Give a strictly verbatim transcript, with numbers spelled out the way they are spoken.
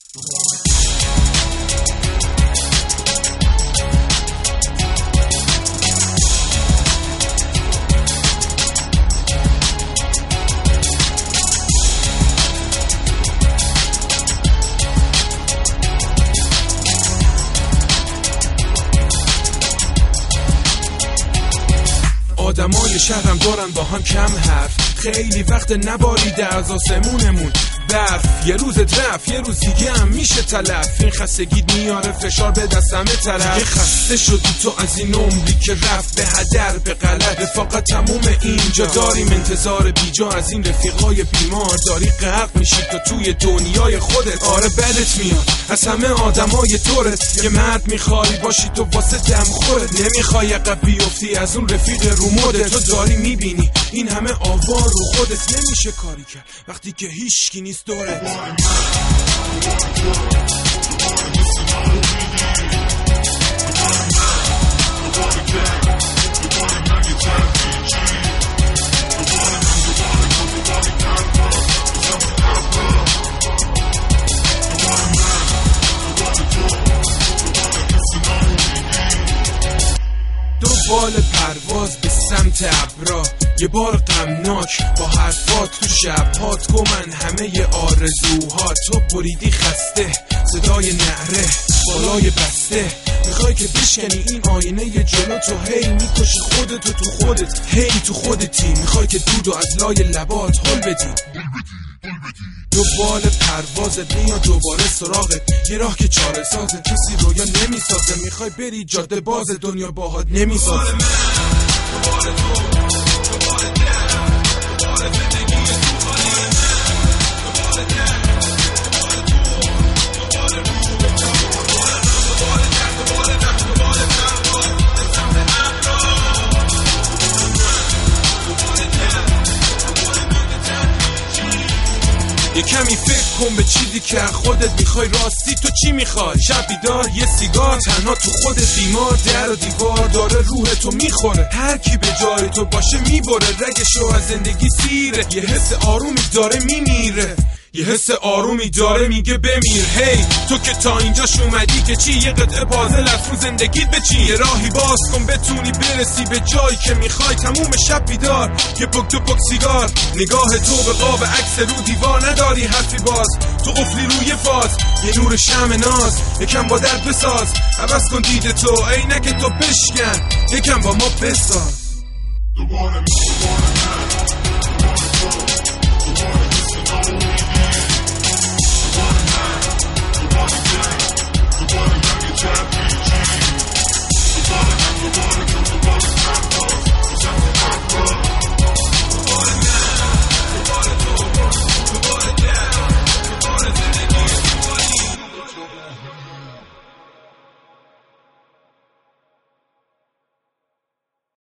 آدمای شهرم دارن با هم کم حرف، خیلی وقت نباریده از آسمونمون برف. یه روز رفت یه روز دیگه هم میشه تلف، این خستگیت میاره فشار به دست همه طرف. دیگه خسته شدی تو از این عمری که رفت به هدر به غلط، رفاقت تموم اینجا داریم انتظار بیجا از این رفیقای بیمار. داری غرق میشی تو توی دنیای خودت، آره بدت میاد از همه آدمای طورت. یه مرد میخوای باشی تو واسه دم خورت، نمیخوای عقب بیفتی از اون رفیق رو مدت. تو داری میبینی این همه آوار رو خودت، نمیشه کاری کرد وقتی که هیچکی نیست دورت. دنبال پرواز به سمت ابرا، یه بار غمناک با حرفات تو شبهات گمن همه آرزوها. تو بریدی خسته صدای نعره بالای بسته، میخوای که بشکنی این آینه ی جلو تو. هی میکشی خودتو تو خودت، هی تو خودتی میخوای که دودو از لای لبات هل بدی. دوباره پروازت میاد دوباره سراغت، یه راه که چاره سازه کسی رویا نمیسازه. میخوای بری جاده باز دنیا باهات نمیسازه. دوباره تو دوباره درم دوباره زندگی تو خالی من، دوباره درم دوباره تو دوباره رو دوباره دوباره درم دوباره درم دوباره پرواز به سمت ابرا. دوباره درم یه کمی فکر کن به چیزی که خودت میخوای. راستی تو چی میخوای؟ شب بیدار یه سیگار تنها تو خودت بیمار، در و دیوار داره روح تو میخوره. هر کی به جای تو باشه میبره رگشو از زندگی سیره. یه حس آرومی داره میمیره، یه حس آرومی داره میگه بمیر. هی hey, تو که تا اینجاش اومدی که چی؟ یه قطعه پازل از رو زندگیت بچین، یه راهی باز کن بتونی برسی به جایی که میخوای. تموم شب بیدار یه پک تو پک سیگار، نگاه تو به قاب عکس رو دیوار، نداری حرفی باز تو قفلی روی فاز. یه نور شمع ناز یکم با درد بساز، عوض کن دید تو عینک تو بشکن، یکم با ما بساز. دوباره